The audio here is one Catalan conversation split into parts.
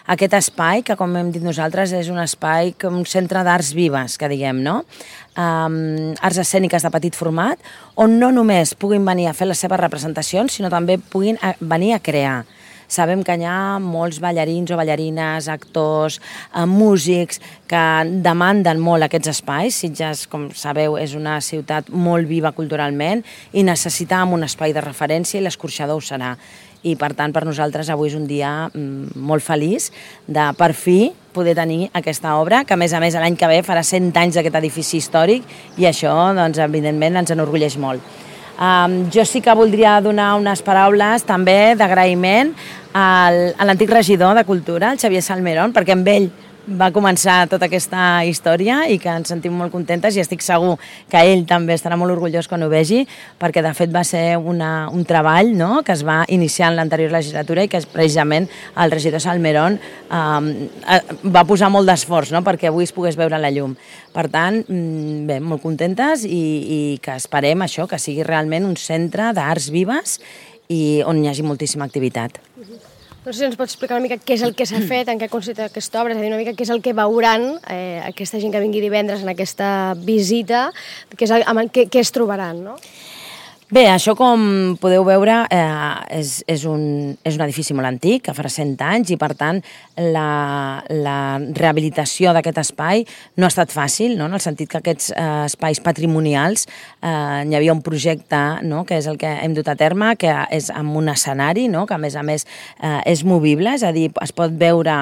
aquest espai, que com hem dit nosaltres és un espai, un centre d'arts vives, que diguem, no? Arts escèniques de petit format, on no només puguin venir a fer les seves representacions, sinó també puguin venir a crear. Sabem que hi ha molts ballarins o ballarines, actors, músics que demanden molt aquests espais. Sitges, com sabeu, és una ciutat molt viva culturalment i necessitàvem un espai de referència i l'Escorxador ho serà. I per tant, per nosaltres avui és un dia molt feliç de, per fi, poder tenir aquesta obra, que a més l'any que ve farà 100 anys d'aquest edifici històric i això, doncs, evidentment, ens enorgulleix molt. Jo sí que voldria donar unes paraules també d'agraïment a l'antic regidor de Cultura, el Xavier Salmerón, perquè amb ell va començar tota aquesta història i que ens sentim molt contentes i estic segur que ell també estarà molt orgullós quan ho vegi, perquè de fet va ser un treball, no?, que es va iniciar en l'anterior legislatura i que precisament el regidor Salmerón va posar molt d'esforç, no?, perquè avui es pogués veure la llum. Per tant, bé, molt contentes i que esperem això, que sigui realment un centre d'arts vives i on hi hagi moltíssima activitat. No sé si ens pots explicar una mica què és el que s'ha fet, en què consiste aquesta obra, és a dir, una mica què és el que veuran aquesta gent que vingui divendres en aquesta visita, què es trobaran, no? Bé, això, com podeu veure, és un edifici molt antic, que farà 100 anys, i per tant la rehabilitació d'aquest espai no ha estat fàcil, no?, en el sentit que aquests espais patrimonials hi havia un projecte, no?, que és el que hem dut a terme, que és amb un escenari, no?, que a més és movible, és a dir, es pot veure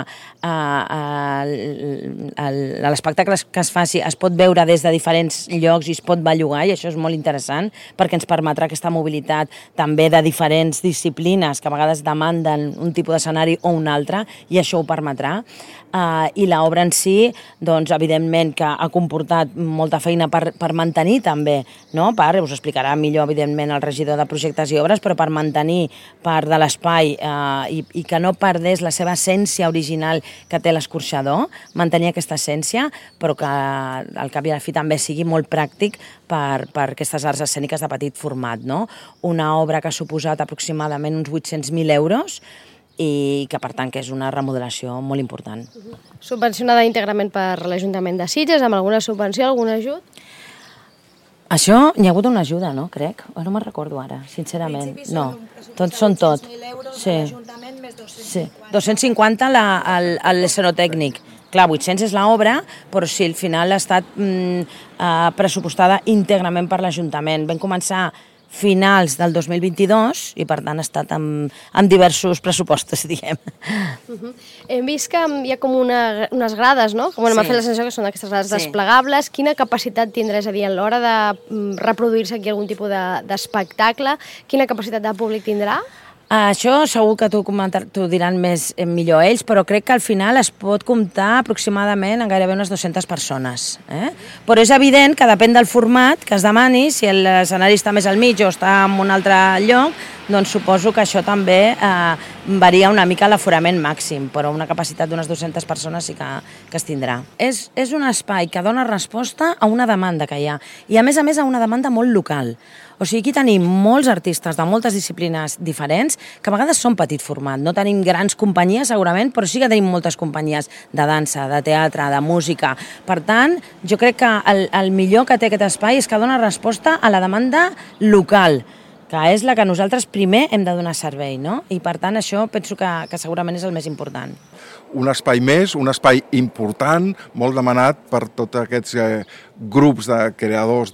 l'espectacle que es faci, es pot veure des de diferents llocs i es pot bellugar, i això és molt interessant perquè ens permet aquesta mobilitat també de diferents disciplines que a vegades demanden un tipus d'escenari o un altre, i això ho permetrà. I l'obra en si, doncs, evidentment que ha comportat molta feina per mantenir també, no?, us ho explicarà millor, evidentment, el regidor de projectes i obres, però per mantenir part de l'espai i que no perdés la seva essència original que té l'Escorxador, mantenir aquesta essència, però que al cap i a la fi també sigui molt pràctic per aquestes arts escèniques de petit format, no? Una obra que ha suposat aproximadament uns 800.000 euros i que, per tant, que és una remodelació molt important. Subvencionada íntegrament per l'Ajuntament de Sitges, amb alguna subvenció, algun ajut? Això, hi ha hagut una ajuda, no?, crec. No me'n recordo ara, sincerament. No, són tot. 800.000 euros de l'Ajuntament més 250. Sí, 250 a l'escenotècnic. Clar, 800 és l'obra, però sí, al final ha estat pressupostada íntegrament per l'Ajuntament. Vam començar finals del 2022 i per tant ha estat amb diversos pressupostos, diguem. Hem vist que hi ha com unes grades, no? M'ha fet la sensació que són aquestes grades desplegables. Quina capacitat tindrà, és a dir, a l'hora de reproduir-se aquí algun tipus d'espectacle, quina capacitat de públic tindrà? Això segur que t'ho diran millor ells, però crec que al final es pot comptar aproximadament en gairebé unes 200 persones. Però és evident que depèn del format que es demani, si l'escenari està més al mig o està en un altre lloc, doncs suposo que això també varia una mica l'aforament màxim, però una capacitat d'unes 200 persones sí que es tindrà. És un espai que dona resposta a una demanda que hi ha, i a més a una demanda molt local. O sigui, aquí tenim molts artistes de moltes disciplines diferents, que a vegades són petit format. No tenim grans companyies, segurament, però sí que tenim moltes companyies de dansa, de teatre, de música. Per tant, jo crec que el millor que té aquest espai és que dona resposta a la demanda local, que és la que nosaltres primer hem de donar servei, no? I per tant això penso que segurament és el més important. Un espai més, un espai important, molt demanat per tots aquests grups de creadors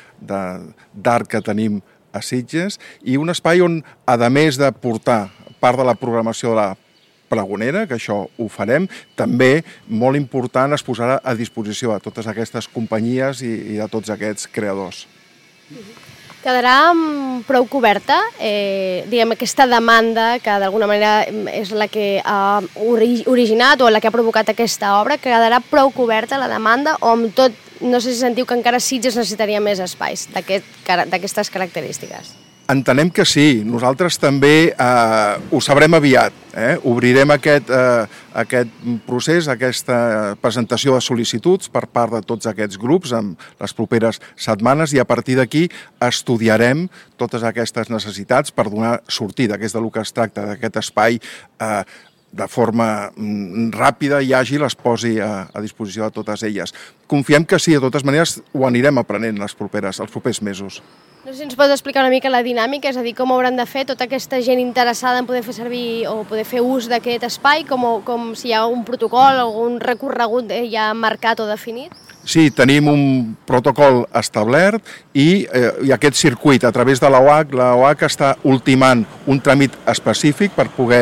d'art que tenim a Sitges, i un espai on, a més de portar part de la programació de la Pregonera, que això ho farem, també molt important es posarà a disposició de totes aquestes companyies i de tots aquests creadors. Quedarà prou coberta, diguem, aquesta demanda que d'alguna manera és la que ha originat o la que ha provocat aquesta obra, quedarà prou coberta la demanda o amb tot, no sé si sentiu que encara Sitges necessitaria més espais d'aquestes característiques? Entenem que sí, nosaltres també ho sabrem aviat. Obrirem aquest procés, aquesta presentació de sol·licituds per part de tots aquests grups en les properes setmanes, i a partir d'aquí estudiarem totes aquestes necessitats per donar sortida, que és del que es tracta, d'aquest espai de forma ràpida i àgil es posi a disposició de totes elles. Confiem que sí, de totes maneres ho anirem aprenent els propers mesos. No sé si ens pots explicar una mica la dinàmica, és a dir, com hauran de fer tota aquesta gent interessada en poder fer servir o poder fer ús d'aquest espai, com si hi ha un protocol, algun recorregut ja marcat o definit? Sí, tenim un protocol establert i aquest circuit a través de l'OAC. L'OAC està ultimant un tràmit específic per poder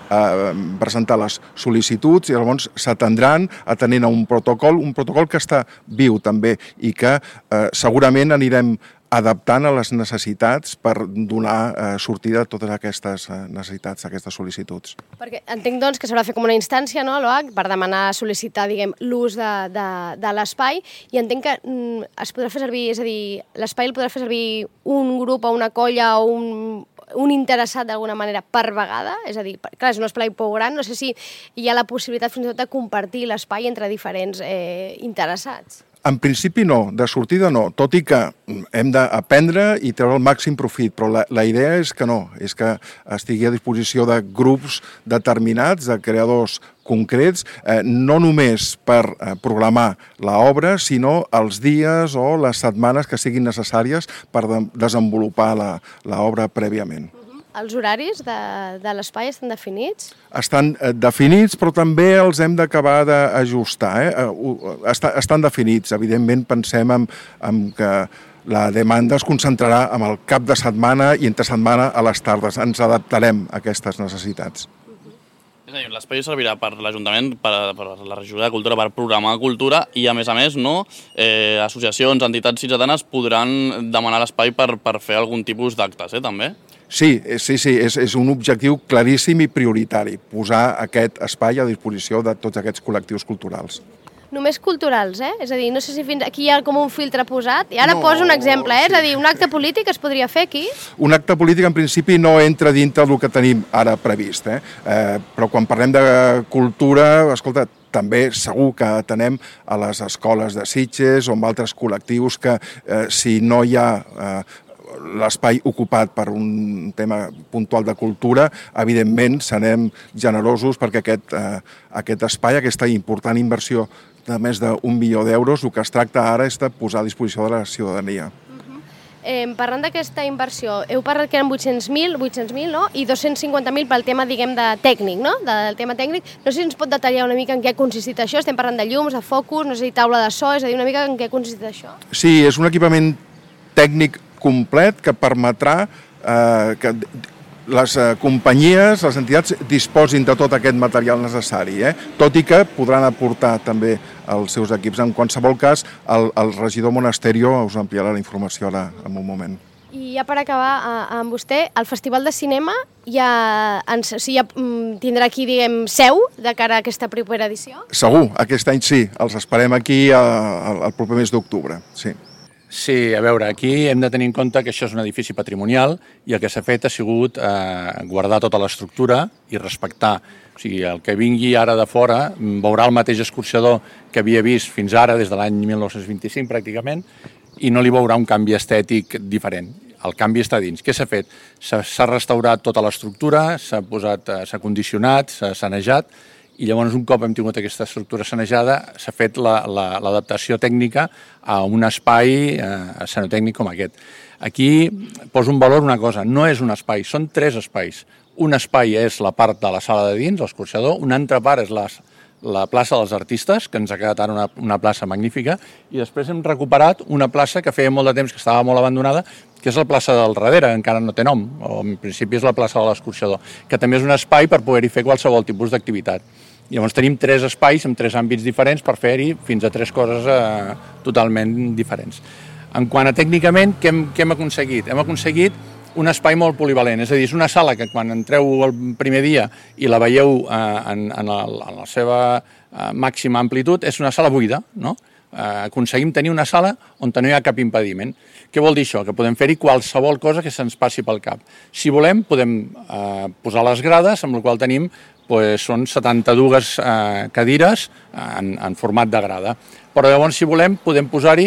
presentar les sol·licituds i llavors s'atendran atenent a un protocol que està viu també i que segurament anirem adaptant a les necessitats per donar sortida a totes aquestes necessitats, aquestes sol·licituds. Perquè entenc, doncs, que s'haurà de fer com una instància, no, l'OAC, per demanar, sol·licitar, diguem, l'ús de l'espai, i entenc que es podrà fer servir, és a dir, l'espai el podrà fer servir un grup o una colla o un interessat d'alguna manera per vegada, és a dir, clar, és un espai prou gran, no sé si hi ha la possibilitat fins i tot de compartir l'espai entre diferents interessats. En principi no, de sortida no, tot i que hem d'aprendre i treure el màxim profit, però la idea és que no, és que estigui a disposició de grups determinats, de creadors concrets, no només per programar l'obra, sinó els dies o les setmanes que siguin necessàries per desenvolupar l'obra prèviament. Els horaris de l'espai estan definits? Estan definits, però també els hem d'acabar d'ajustar. Estan definits. Evidentment, pensem en que la demanda es concentrarà en el cap de setmana i entre setmana a les tardes. Ens adaptarem a aquestes necessitats. És a dir, l'espai servirà per l'Ajuntament, per la regió de cultura, per programar cultura i, a més, associacions, entitats ciutadanes podran demanar l'espai per fer algun tipus d'actes, també? Sí, és un objectiu claríssim i prioritari, posar aquest espai a disposició de tots aquests col·lectius culturals. Només culturals, És a dir, no sé si fins aquí hi ha com un filtre posat. I ara poso un exemple, És a dir, un acte polític es podria fer aquí? Un acte polític, en principi, no entra dintre del que tenim ara previst, però quan parlem de cultura, escolta, també segur que atenem a les escoles de Sitges o amb altres col·lectius que si no hi ha l'espai ocupat per un tema puntual de cultura, evidentment serem generosos perquè aquest espai, aquesta important inversió de més d'1 milió d'euros, el que es tracta ara és de posar a disposició de la ciutadania. Parlant d'aquesta inversió, heu parlat que eren 800.000, no? I 250.000 pel tema, diguem, de tècnic, no? Del tema tècnic. No sé si ens pot detallar una mica en què ha consistit això. Estem parlant de llums, de focus, no sé si taula de so, és a dir, una mica en què ha consistit això. Sí, és un equipament tècnic complet que permetrà que les companyies, les entitats, disposin de tot aquest material necessari, tot i que podran aportar també els seus equips. En qualsevol cas, el regidor Monasterio us ampliarà la informació ara en un moment. I ja per acabar amb vostè, el Festival de Cinema ja tindrà aquí, diguem, seu de cara a aquesta propera edició? Segur, aquest any sí, els esperem aquí el proper mes d'octubre, sí. Sí, a veure, aquí hem de tenir en compte que això és un edifici patrimonial i el que s'ha fet ha sigut guardar tota l'estructura i respectar. O sigui, el que vingui ara de fora veurà el mateix escorxador que havia vist fins ara, des de l'any 1925 pràcticament, i no li veurà un canvi estètic diferent. El canvi està dins. Què s'ha fet? S'ha restaurat tota l'estructura, s'ha condicionat, s'ha sanejat, i llavors un cop hem tingut aquesta estructura sanejada s'ha fet l'adaptació tècnica a un espai escenotècnic com aquest. Aquí poso en valor una cosa, no és un espai, són 3 espais. Un espai és la part de la sala de dins, l'escorxador, una altra part és la plaça dels artistes, que ens ha quedat ara una plaça magnífica, i després hem recuperat una plaça que feia molt de temps que estava molt abandonada, que és la plaça del darrere, encara no té nom, o en principi és la plaça de l'escorxador, que també és un espai per poder-hi fer qualsevol tipus d'activitat. Llavors tenim 3 espais amb 3 àmbits diferents per fer-hi fins a 3 coses totalment diferents. En quant a tècnicament, què hem aconseguit? Hem aconseguit un espai molt polivalent, és a dir, és una sala que quan entreu el primer dia i la veieu en la seva màxima amplitud, és una sala buida, no? Aconseguim tenir una sala on no hi ha cap impediment. Què vol dir això? Que podem fer-hi qualsevol cosa que se'ns passi pel cap. Si volem, podem posar les grades, amb la qual tenim són 72 cadires en format de grada. Però llavors, si volem, podem posar-hi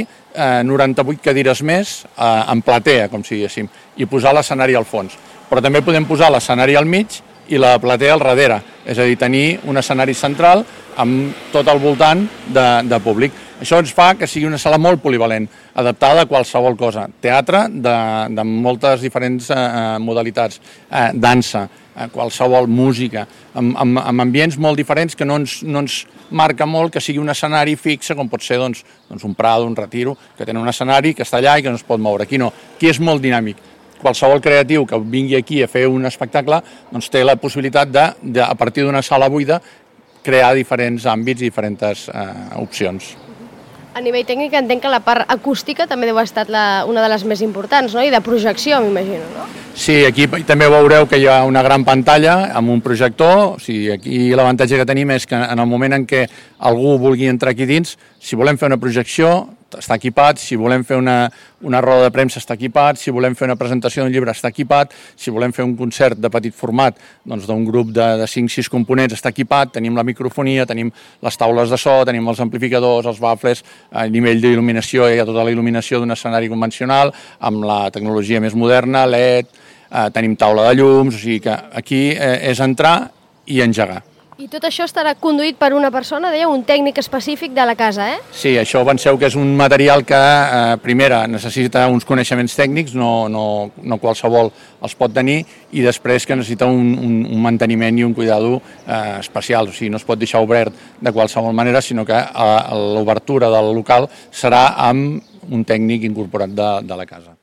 98 cadires més en platea, com si diguéssim, i posar l'escenari al fons. Però també podem posar l'escenari al mig i la platea al darrere, és a dir, tenir un escenari central amb tot el voltant de públic. Això ens fa que sigui una sala molt polivalent, adaptada a qualsevol cosa. Teatre de moltes diferents modalitats, dansa, qualsevol música, amb ambients molt diferents que no ens marca molt que sigui un escenari fixe, com pot ser un Prado, un Retiro, que tenen un escenari que està allà i que no es pot moure. Aquí no, aquí és molt dinàmic. Qualsevol creatiu que vingui aquí a fer un espectacle té la possibilitat de, a partir d'una sala buida, crear diferents àmbits i diferents opcions. A nivell tècnic entenc que la part acústica també deu estar una de les més importants, no? I de projecció, m'imagino, no? Sí, aquí també veureu que hi ha una gran pantalla amb un projector. O sigui, aquí l'avantatge que tenim és que en el moment en què algú vulgui entrar aquí dins, si volem fer una projecció, està equipat, si volem fer una roda de premsa està equipat, si volem fer una presentació d'un llibre està equipat, si volem fer un concert de petit format d'un grup de 5-6 components està equipat, tenim la microfonia, tenim les taules de so, tenim els amplificadors, els baffles, a nivell d'il·luminació hi ha tota la il·luminació d'un escenari convencional, amb la tecnologia més moderna, LED, tenim taula de llums, o sigui que aquí és entrar i engegar. I tot això estarà conduït per una persona, deia, un tècnic específic de la casa, eh? Sí, això penseu que és un material que, primera, necessita uns coneixements tècnics, no qualsevol els pot tenir, i després que necessita un manteniment i un cuidado especial. O sigui, no es pot deixar obert de qualsevol manera, sinó que l'obertura del local serà amb un tècnic incorporat de la casa.